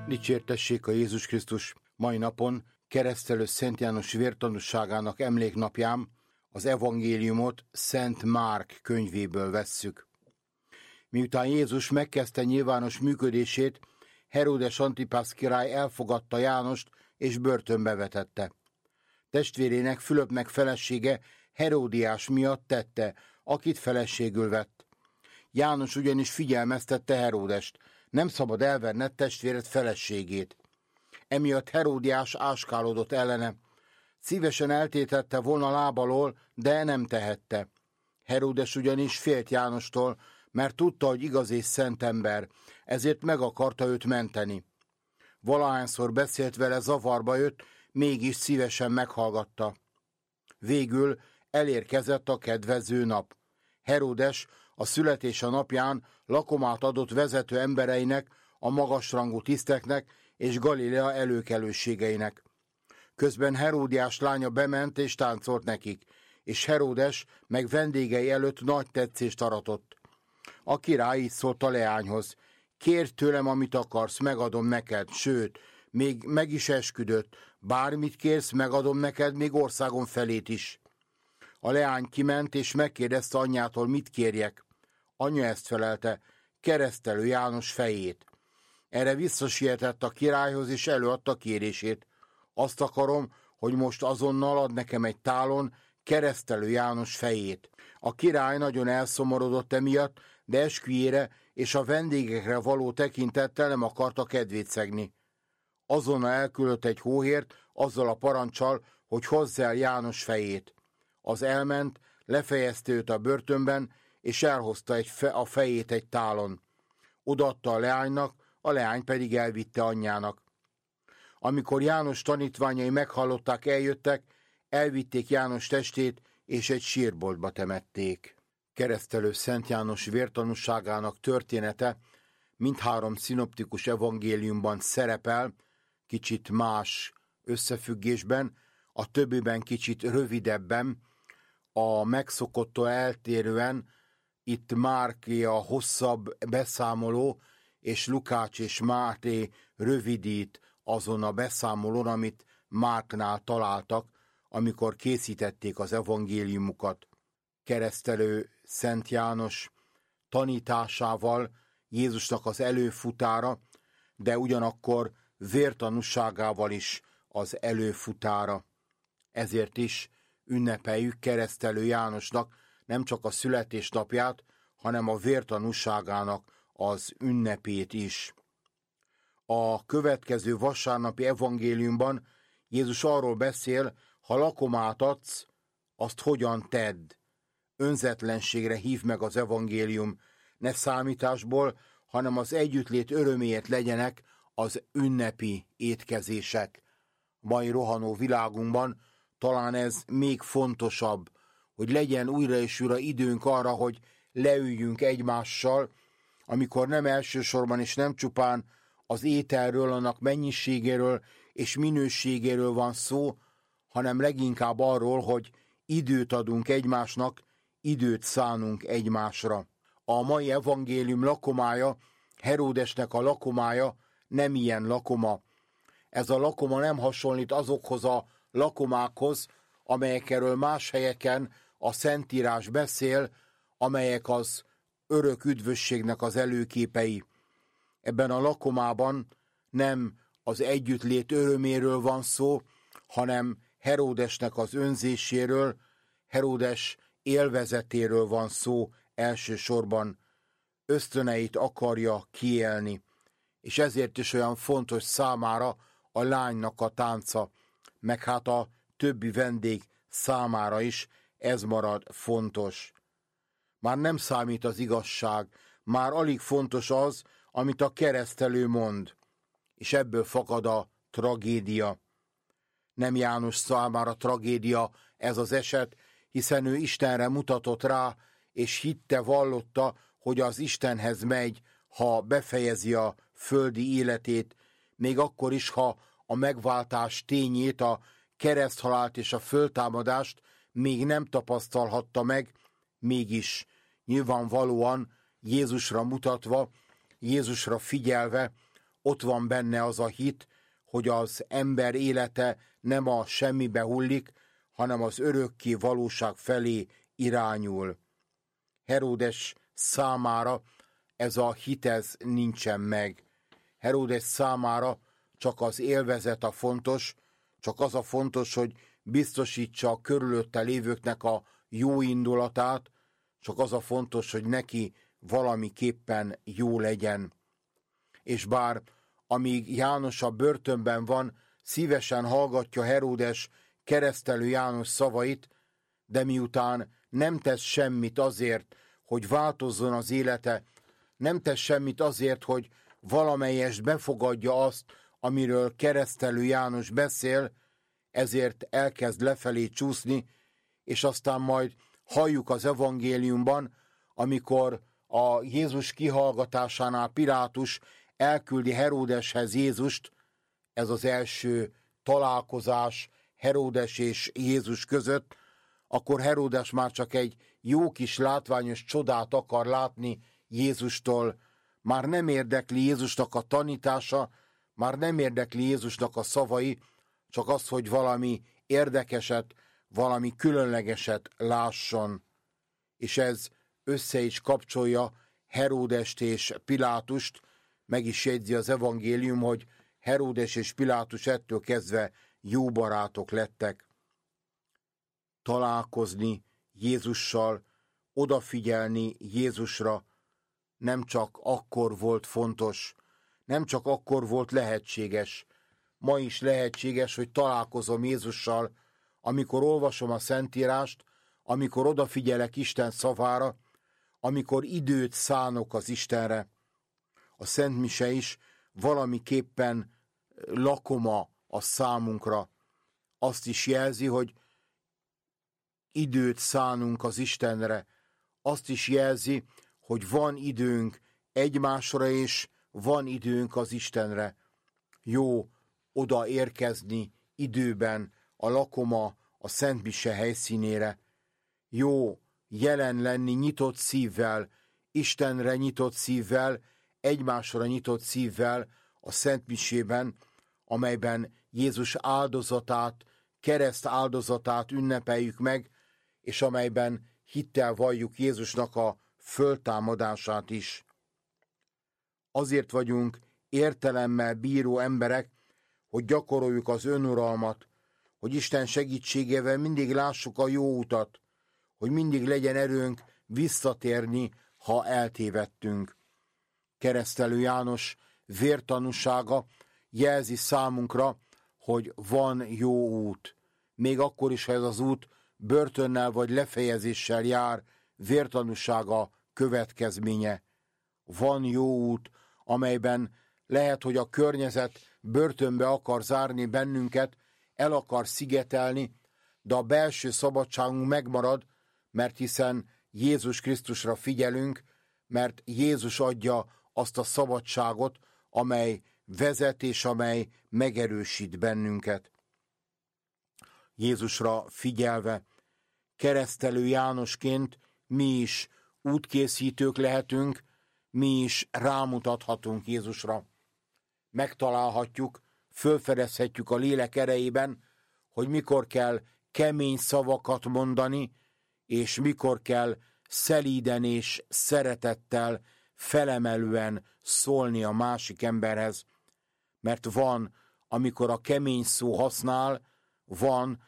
Dicsértessék a Jézus Krisztus! Mai napon keresztelő Szent János vértanúságának emléknapján az evangéliumot Szent Márk könyvéből vesszük. Miután Jézus megkezdte nyilvános működését, Heródes Antipász király elfogadta Jánost és börtönbe vetette. Testvérének, Fülöpnek felesége Heródiás miatt tette, akit feleségül vett. János ugyanis figyelmeztette Heródest: nem szabad elverned testvéred feleségét. Emiatt Heródiás áskálódott ellene. Szívesen eltétette volna lábalól, de nem tehette. Heródes ugyanis félt Jánostól, mert tudta, hogy igaz és szent ember, ezért meg akarta őt menteni. Valahányszor beszélt vele, zavarba jött, mégis szívesen meghallgatta. Végül elérkezett a kedvező nap. Heródes a születése napján lakomát adott vezető embereinek, a magasrangú tiszteknek és Galilea előkelőségeinek. Közben Heródiás lánya bement és táncolt nekik, és Heródes meg vendégei előtt nagy tetszést aratott. A király így szólt a leányhoz: kérd tőlem, amit akarsz, megadom neked, sőt, még meg is esküdött, bármit kérsz, megadom neked, még országon felét is. A leány kiment és megkérdezte anyjától, mit kérjek. Anyja ezt felelte: keresztelő János fejét. Erre visszasietett a királyhoz és előadta kérését: azt akarom, hogy most azonnal ad nekem egy tálon keresztelő János fejét. A király nagyon elszomorodott emiatt, de esküjére és a vendégekre való tekintettel nem akarta kedvét szegni. Azonnal elküldött egy hóhért azzal a paranccsal, hogy hozza el János fejét. Az elment, lefejezte őt a börtönben, és elhozta a fejét egy tálon. Odaadta a leánynak, a leány pedig elvitte anyjának. Amikor János tanítványai meghallották, eljöttek, elvitték János testét, és egy sírboltba temették. Keresztelő Szent János vértanúságának története mindhárom szinoptikus evangéliumban szerepel, kicsit más összefüggésben, a többiben kicsit rövidebben, a megszokottól eltérően itt Márké a hosszabb beszámoló, és Lukács és Máté rövidít azon a beszámolón, amit Márknál találtak, amikor készítették az evangéliumukat. Keresztelő Szent János tanításával Jézusnak az előfutára, de ugyanakkor vértanúságával is az előfutára. Ezért is ünnepeljük Keresztelő Jánosnak nem csak a születésnapját, hanem a vértanúságának az ünnepét is. A következő vasárnapi evangéliumban Jézus arról beszél: ha lakomát adsz, azt hogyan tedd. Önzetlenségre hív meg az evangélium, ne számításból, hanem az együttlét öröméért legyenek az ünnepi étkezések. Mai rohanó világunkban talán ez még fontosabb, hogy legyen újra és újra időnk arra, hogy leüljünk egymással, amikor nem elsősorban és nem csupán az ételről, annak mennyiségéről és minőségéről van szó, hanem leginkább arról, hogy időt adunk egymásnak, időt szánunk egymásra. A mai evangélium lakomája, Heródesnek a lakomája nem ilyen lakoma. Ez a lakoma nem hasonlít azokhoz a lakomákhoz, amelyekről más helyeken a Szentírás beszél, amelyek az örök üdvösségnek az előképei. Ebben a lakomában nem az együttlét öröméről van szó, hanem Heródesnek az önzéséről, Heródes élvezetéről van szó elsősorban. Ösztöneit akarja kiélni, és ezért is olyan fontos számára a lánynak a tánca, meg hát a többi vendég számára is ez marad fontos. Már nem számít az igazság, már alig fontos az, amit a keresztelő mond, és ebből fakad a tragédia. Nem János számára tragédia ez az eset, hiszen ő Istenre mutatott rá, és hitte, vallotta, hogy az Istenhez megy, ha befejezi a földi életét, még akkor is, ha a megváltás tényét, a kereszthalált és a föltámadást még nem tapasztalhatta meg, mégis nyilvánvalóan Jézusra mutatva, Jézusra figyelve ott van benne az a hit, hogy az ember élete nem a semmibe hullik, hanem az örökké valóság felé irányul. Heródes számára ez a hit nincsen meg. Heródes számára csak az élvezet a fontos, csak az a fontos, hogy biztosítsa a körülötte lévőknek a jó indulatát, csak az a fontos, hogy neki valamiképpen jó legyen. És bár amíg János a börtönben van, szívesen hallgatja Heródes keresztelő János szavait, de miután nem tesz semmit azért, hogy változzon az élete, nem tesz semmit azért, hogy valamelyest befogadja azt, amiről keresztelő János beszél, ezért elkezd lefelé csúszni, és aztán majd halljuk az evangéliumban, amikor a Jézus kihallgatásánál Pilátus elküldi Heródeshez Jézust, ez az első találkozás Heródes és Jézus között, akkor Heródes már csak egy jó kis látványos csodát akar látni Jézustól. Már nem érdekli Jézusnak a tanítása, már nem érdekli Jézusnak a szavai, csak az, hogy valami érdekeset, valami különlegeset lásson. És ez össze is kapcsolja Heródest és Pilátust, meg is jegyzi az evangélium, hogy Heródes és Pilátus ettől kezdve jó barátok lettek. Találkozni Jézussal, odafigyelni Jézusra nem csak akkor volt fontos, nem csak akkor volt lehetséges. Ma is lehetséges, hogy találkozom Jézussal, amikor olvasom a Szentírást, amikor odafigyelek Isten szavára, amikor időt szánok az Istenre. A szentmise is valamiképpen lakoma a számunkra. Azt is jelzi, hogy időt szánunk az Istenre. Azt is jelzi, hogy van időnk egymásra, és van időnk az Istenre. Jó oda érkezni időben a lakoma, a szentmise helyszínére. Jó jelen lenni nyitott szívvel, Istenre nyitott szívvel, egymásra nyitott szívvel a szentmisében, amelyben Jézus áldozatát, kereszt áldozatát ünnepeljük meg, és amelyben hittel valljuk Jézusnak a föltámadását is. Azért vagyunk értelemmel bíró emberek, hogy gyakoroljuk az önuralmat, hogy Isten segítségével mindig lássuk a jó utat, hogy mindig legyen erőnk visszatérni, ha eltévedtünk. Keresztelő János vértanúsága jelzi számunkra, hogy van jó út. Még akkor is, ha ez az út börtönnel vagy lefejezéssel jár, vértanúsága következménye. Van jó út, amelyben lehet, hogy a környezet börtönbe akar zárni bennünket, el akar szigetelni, de a belső szabadságunk megmarad, mert hiszen Jézus Krisztusra figyelünk, mert Jézus adja azt a szabadságot, amely vezet és amely megerősít bennünket. Jézusra figyelve, keresztelő Jánosként mi is útkészítők lehetünk, mi is rámutathatunk Jézusra. Megtalálhatjuk, fölfedezhetjük a lélek erejében, hogy mikor kell kemény szavakat mondani, és mikor kell szelíden és szeretettel, felemelően szólni a másik emberhez. Mert van, amikor a kemény szó használ, van,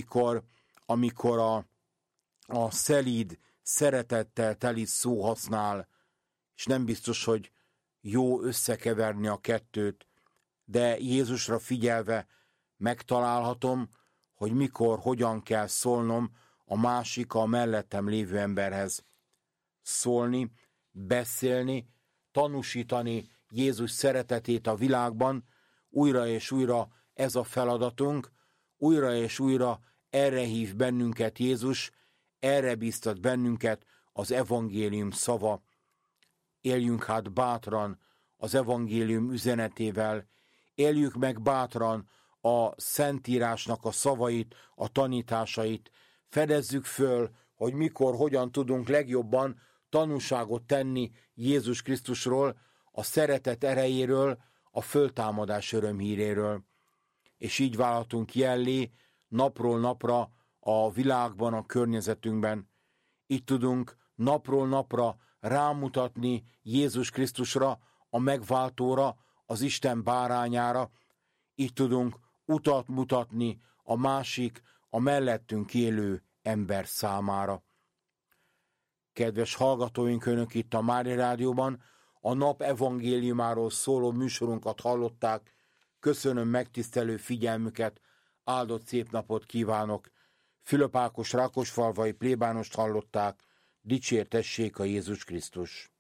amikor a szelíd, szeretettel teli szó használ, és nem biztos, hogy jó összekeverni a kettőt, de Jézusra figyelve megtalálhatom, hogy mikor, hogyan kell szólnom a másik, a mellettem lévő emberhez. Szólni, beszélni, tanúsítani Jézus szeretetét a világban, újra és újra ez a feladatunk, újra és újra erre hív bennünket Jézus, erre bíztat bennünket az evangélium szava. Éljünk hát bátran az evangélium üzenetével, éljük meg bátran a Szentírásnak a szavait, a tanításait, fedezzük föl, hogy mikor, hogyan tudunk legjobban tanúságot tenni Jézus Krisztusról, a szeretet erejéről, a föltámadás örömhíréről, és így válhatunk jellé napról napra a világban, a környezetünkben. Így tudunk napról napra rámutatni Jézus Krisztusra, a megváltóra, az Isten bárányára. Így tudunk utat mutatni a másik, a mellettünk élő ember számára. Kedves hallgatóink, önök itt a Mária Rádióban a nap evangéliumáról szóló műsorunkat hallották. Köszönöm megtisztelő figyelmüket, áldott szép napot kívánok. Fülöp Ákos rákosfalvai plébánost hallották. Dicsértessék a Jézus Krisztus!